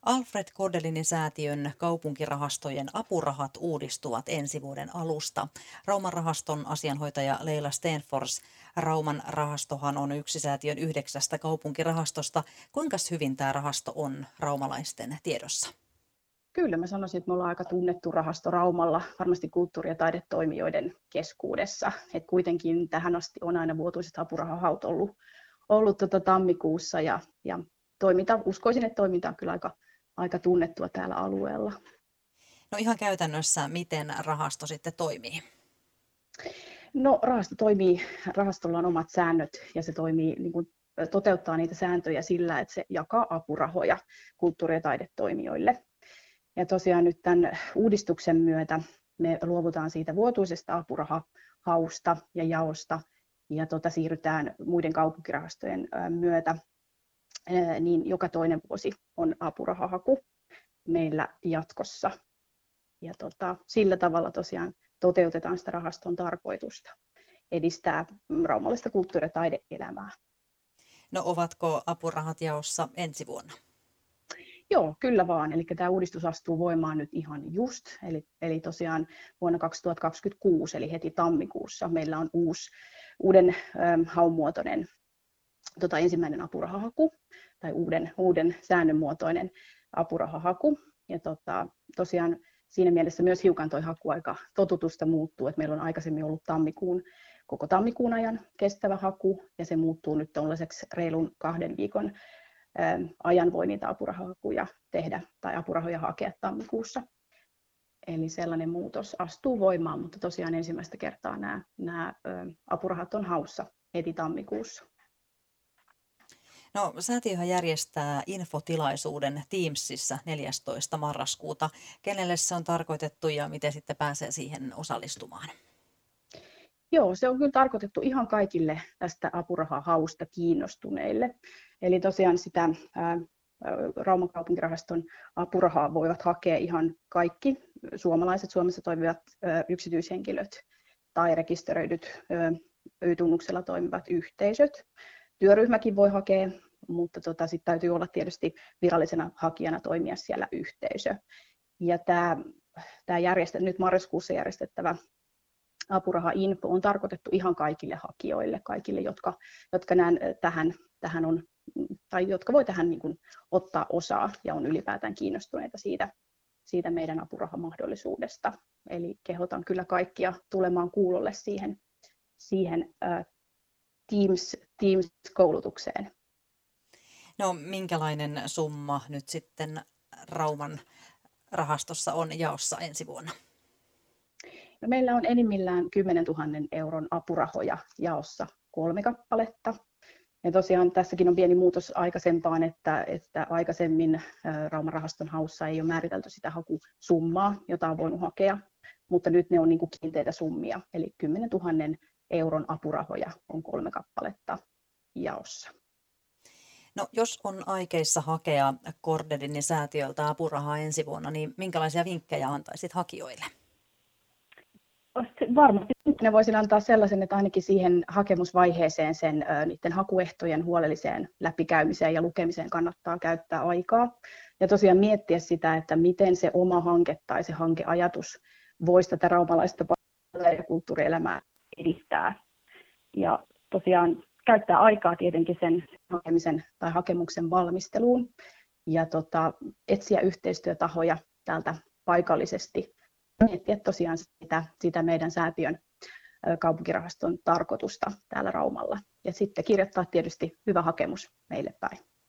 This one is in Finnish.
Alfred Kordelinin säätiön kaupunkirahastojen apurahat uudistuvat ensi vuoden alusta. Rauman rahaston asianhoitaja Leila Stenfors. Rauman rahastohan on yksi säätiön 9 kaupunkirahastosta. Kuinka hyvin tämä rahasto on raumalaisten tiedossa? Kyllä mä sanoisin, että me ollaan aika tunnettu rahasto Raumalla, varmasti kulttuuri- ja taidetoimijoiden keskuudessa. Et kuitenkin tähän asti on aina vuotuiset apurahahaut ollut tammikuussa ja uskoisin, että toiminta on kyllä aika tunnettua täällä alueella. No ihan käytännössä, miten rahasto sitten toimii? No rahastolla on omat säännöt ja se toimii toteuttaa niitä sääntöjä sillä, että se jakaa apurahoja kulttuuri- ja taidetoimijoille. Ja tosiaan nyt tämän uudistuksen myötä me luovutaan siitä vuotuisesta apurahahausta ja jaosta ja siirrytään muiden kaupunkirahastojen myötä, niin joka toinen vuosi on apurahahaku meillä jatkossa. Ja sillä tavalla tosiaan toteutetaan sitä rahaston tarkoitusta, edistää raumalaista kulttuuri- ja taideelämää. No ovatko apurahat jaossa ensi vuonna? Joo, kyllä vaan. Eli tämä uudistus astuu voimaan nyt ihan just. Eli tosiaan vuonna 2026, eli heti tammikuussa, meillä on uuden haun muotoinen ensimmäinen apurahahaku, tai uuden säännönmuotoinen apurahahaku. Ja tosiaan siinä mielessä myös hiukan tuo hakuaika totutusta muuttuu, että meillä on aikaisemmin ollut koko tammikuun ajan kestävä haku, ja se muuttuu nyt tuollaiseksi reilun 2 viikon ajan voi niitä apurahahakuja tehdä tai apurahoja hakea tammikuussa. Eli sellainen muutos astuu voimaan, mutta tosiaan ensimmäistä kertaa nämä apurahat on haussa heti tammikuussa. No, säätiöhän järjestää infotilaisuuden Teamsissa 14. marraskuuta. Kenelle se on tarkoitettu ja miten sitten pääsee siihen osallistumaan? Joo, se on kyllä tarkoitettu ihan kaikille tästä apurahahausta kiinnostuneille. Eli tosiaan sitä Rauman kaupunkirahaston apurahaa voivat hakea ihan kaikki suomalaiset Suomessa toimivat yksityishenkilöt tai rekisteröidyt Y-tunnuksella toimivat yhteisöt. Työryhmäkin voi hakea, mutta sitten täytyy olla tietysti virallisena hakijana toimia siellä yhteisö. Ja tämä nyt marraskuussa järjestettävä apuraha-info on tarkoitettu ihan kaikille hakijoille, kaikille, jotka tähän on, tai jotka voi tähän niin kuin ottaa osaa ja on ylipäätään kiinnostuneita siitä meidän apurahamahdollisuudesta. Eli kehotan kyllä kaikkia tulemaan kuulolle siihen Teams-koulutukseen. No minkälainen summa nyt sitten Rauman rahastossa on jaossa ensi vuonna? No, meillä on enimmillään 10 000 euron apurahoja jaossa 3 kappaletta. Ja tosiaan tässäkin on pieni muutos aikaisempaan, että aikaisemmin Rauman rahaston haussa ei ole määritelty sitä hakusummaa, jota on voinut hakea, mutta nyt ne on niin kuin kiinteitä summia. Eli 10 000 euron apurahoja on 3 kappaletta jaossa. No, jos on aikeissa hakea Kordelinin säätiöltä apurahaa ensi vuonna, niin minkälaisia vinkkejä antaisit hakijoille? Varmasti ne voisin antaa sellaisen, että ainakin siihen hakemusvaiheeseen niiden hakuehtojen huolelliseen läpikäymiseen ja lukemiseen kannattaa käyttää aikaa. Ja tosiaan miettiä sitä, että miten se oma hanke tai se hankeajatus voisi tätä raumalaista ja kulttuurielämää edistää. Ja tosiaan käyttää aikaa tietenkin sen hakemisen tai hakemuksen valmisteluun ja etsiä yhteistyötahoja täältä paikallisesti. Miettiä tosiaan sitä meidän säätiön kaupunkirahaston tarkoitusta täällä Raumalla. Ja sitten kirjoittaa tietysti hyvä hakemus meille päin.